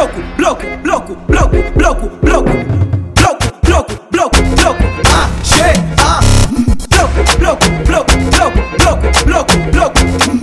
bloco, bloco, bloco, bloco, bloco, bloco, bloco, bloco, bloco, bloco, bloco, bloco, bloco, bloco, bloco, bloco, bloco, bloco.